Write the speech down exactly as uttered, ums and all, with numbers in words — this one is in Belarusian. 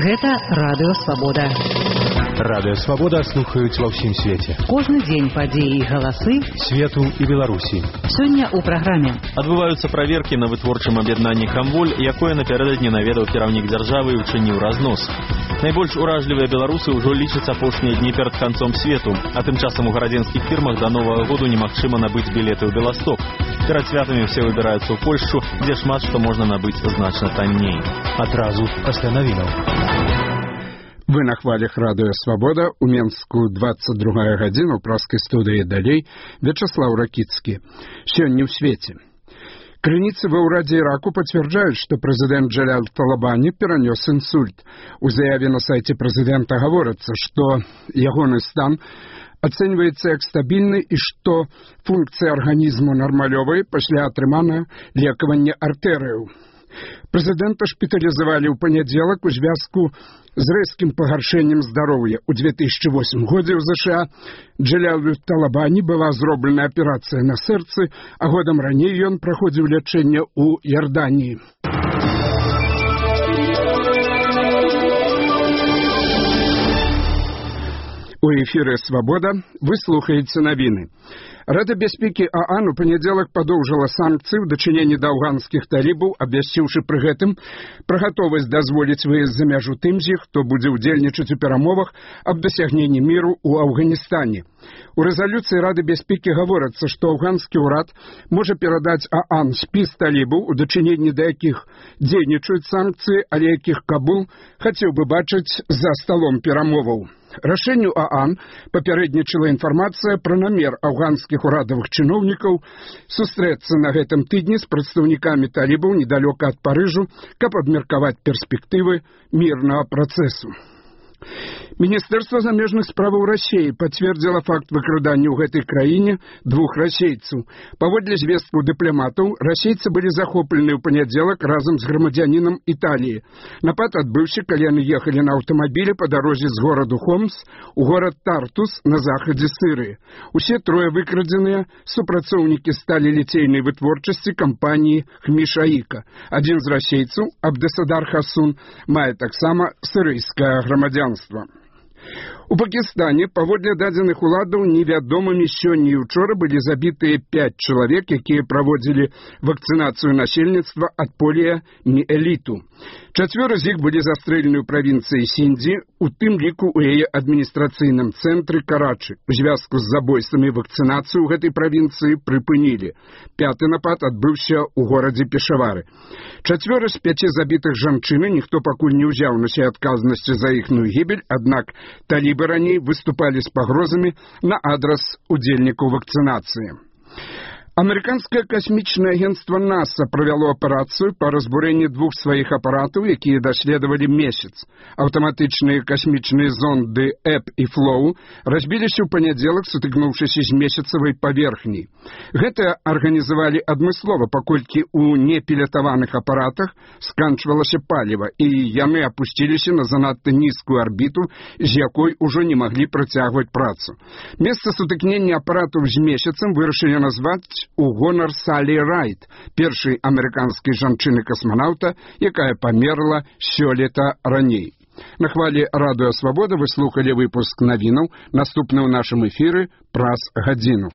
Гэта Радыё Свабода. Радыё Свабода слухаюць ва ўсім свеце. Кожны дзень падзеі і галасы свету і Беларусі. Сёння ў праграме адбываюцца праверкі на вытворчым аб'яднанні «Камволь», якое напярэдадні наведаў кіраўнік дзяржавы і учыніў разнос. Найбольш уражлівыя беларусы ўжо лічаць апошнія дні перад канцом свету, а тым часам у гарадзенскіх фірмах да новага году немагчыма набыць білеты ў Беласток. Перад святамі все выбіраюцца ў Польшчу, дзе шмат што можна набыць значна танней. Адразу пасля навінаў. Вы на хвалях Радыё Свабода, у Менску двадцать другая гадзіна, у праскай студыі далей Вячеслав Ракіцкі. Сёння ў свеце. Крыніцы ва ўрадзе Іраку пацвярджаюць, што прэзідэнт Джаляль Талабані перанёс інсульт. У заяве на сайце прэзідэнта гаворыцца, што ягоны стан ацэньваецца як стабільны і што функцыі арганізму нармалёвыя пасля атрыманага лекавання артэрыяў. Прэзідэнта шпіталізавалі ў панядзелак у звязку з рэзкім пагаршэннем здароўя. У две тысячи восьмым годзе ў ЗША Джалялю Талабані была зроблена аперацыя на сэрцы, а годам раней ён праходзіў лячэнне ў Ярданіі. У эфіры «Свабода» вы слухаеце навіны. Рада бяспекі ААН у панядзелак падоўжыла санкцыі ў дачыненні да афганскіх талібаў, абвясціўшы пры гэтым пра гатовасць дазволіць выезд за мяжу тым з іх, хто будзе ўдзельнічаць у перамовах аб дасягненні міру ў Афганістане. У рэзалюцыі Рады бяспекі гаворыцца, што афганскі ўрад можа перадаць ААН спіс талібаў, у дачыненні да якіх дзейнічаюць санкцыі, але якіх Кабул хацеў бы бачыць за сталом перамоваў. Рашэнню ААН папярэднічала інфармацыя пра намер афганскіх урадавых чыноўнікаў сустрэцца на гэтым тыдні з прадстаўнікамі талібаў недалёка ад Парыжу, каб абмеркаваць перспектывы мірнага працэсу. Міністэрства замежных справаў Расіі пацвердзіла факт выкрадання ў гэтай краіне двух расейцаў. Паводле звесткаў дыпламатаў, расейцы былі захоплены ў панядзелак разам з грамадзянінам Італіі. Напад адбыўся, калі яны ехалі на аўтамабілі па дарозе з гораду Хомс у горад Тартус на захадзе Сырыі. Усе трое выкрадзеныя супрацоўнікі сталі ліцейнай вытворчасці кампаніі Хмішаіка. Адзін з расейцаў, Абдесадар Хасун, мае таксама сырыйскае грамадзянства. У Пакістане, паводле дадзеных уладаў, невядомымі сёння і учора былі забітыя пяць чалавек, якія праводзілі вакцынацыю насельніцтва ад поліяміэліту. Чацвёра з іх былі застрэлены ў правінцыі Сіндзі, у тым ліку ў яе адміністрацыйным цэнтры Карачы. У звязку з забойствамі вакцынацыю ў гэтай правінцыі прыпынілі. Пяты напад адбыўся ў горадзе Пешавары. Чацвёра з пяці забітых жанчыны, ніхто пакуль не ўзяў на сябе адказнасці за іхную гібель, аднак талібы раней выступалі з пагрозамі на адрас удзельнікаў вакцынацыі. Амерыканскае касмічнае агенцтва НАСА правяло аперацыю па разбурэнні двух сваіх апаратаў, якія даследавалі месяц. Аўтаматычныя касмічныя зонды Эп і Флоу разбіліся ў панядзелак, сутыкнуўшыся з месяцавай паверхняй. Гэта арганізавалі адмыслова, паколькі ў непілятаваных апаратах сканчвалася паліва, і яны апусціліся на занадта нізкую арбіту, з якой ужо не маглі працягваць працу. Месца сутыкнення апаратаў з месяцам вырашылі назваць у гонар Салі Райт, першай амерыканскай жанчыны-касманаўта, якая памерла сёлета раней. На хвалі Радыё Свабода вы слухалі выпуск навінаў, наступны ў нашым эфіры праз гадзіну.